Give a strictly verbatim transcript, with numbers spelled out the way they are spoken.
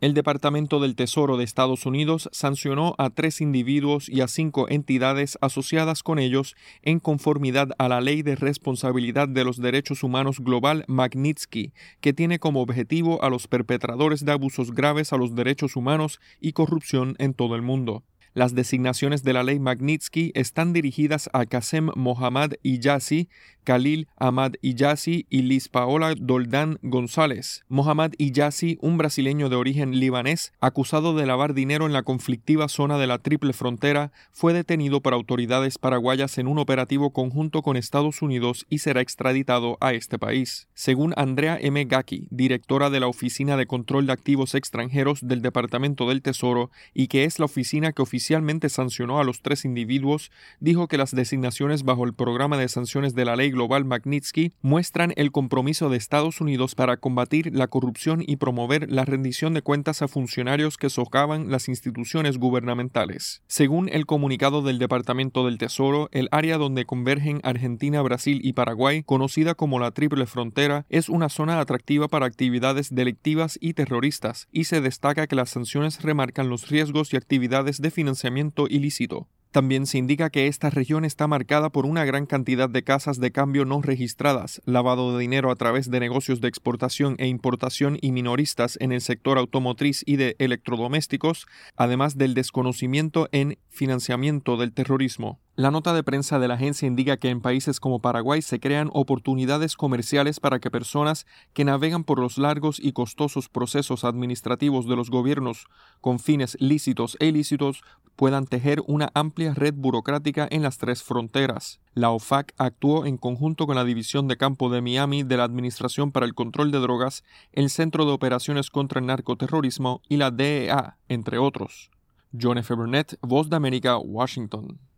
El Departamento del Tesoro de Estados Unidos sancionó a tres individuos y a cinco entidades asociadas con ellos en conformidad a la Ley de Responsabilidad de los Derechos Humanos Global Magnitsky, que tiene como objetivo a los perpetradores de abusos graves a los derechos humanos y corrupción en todo el mundo. Las designaciones de la ley Magnitsky están dirigidas a Qasem Mohammad Hijazi, Khalil Ahmad Hijazi y Liz Paola Doldán González. Mohammad Hijazi, un brasileño de origen libanés, acusado de lavar dinero en la conflictiva zona de la Triple Frontera, fue detenido por autoridades paraguayas en un operativo conjunto con Estados Unidos y será extraditado a este país. Según Andrea M. Gacki, directora de la Oficina de Control de Activos Extranjeros del Departamento del Tesoro y que es la oficina que oficialmente Oficialmente sancionó a los tres individuos, dijo que las designaciones bajo el programa de sanciones de la ley global Magnitsky muestran el compromiso de Estados Unidos para combatir la corrupción y promover la rendición de cuentas a funcionarios que socavan las instituciones gubernamentales. Según el comunicado del Departamento del Tesoro, el área donde convergen Argentina, Brasil y Paraguay, conocida como la Triple Frontera, es una zona atractiva para actividades delictivas y terroristas, y se destaca que las sanciones remarcan los riesgos y actividades de financiamiento financiamiento ilícito. También se indica que esta región está marcada por una gran cantidad de casas de cambio no registradas, lavado de dinero a través de negocios de exportación e importación y minoristas en el sector automotriz y de electrodomésticos, además del desconocimiento en financiamiento del terrorismo. La nota de prensa de la agencia indica que en países como Paraguay se crean oportunidades comerciales para que personas que navegan por los largos y costosos procesos administrativos de los gobiernos con fines lícitos e ilícitos puedan tejer una amplia red burocrática en las tres fronteras. La O F A C actuó en conjunto con la División de Campo de Miami de la Administración para el Control de Drogas, el Centro de Operaciones contra el Narcoterrorismo y la D E A, entre otros. John F. Burnett, Voz de América, Washington.